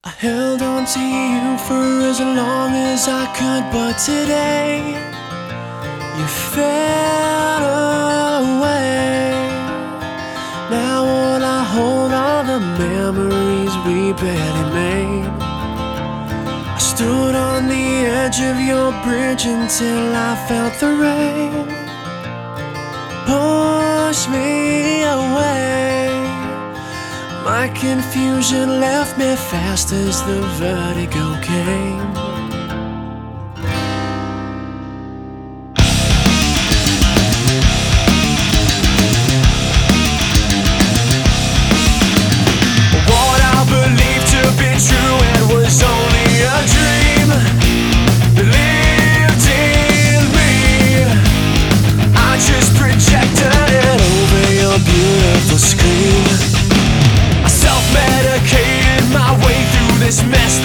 I held on to you for as long as I could, but today you fell away. Now all I hold are the memories we barely made. I stood on the edge of your bridge until I felt the rain push me away. My confusion left me fast as the vertigo came. What I believed to be true, it was only a dream that lived in me. I just projected it over your beautiful screen. Self-medicated my way through this mess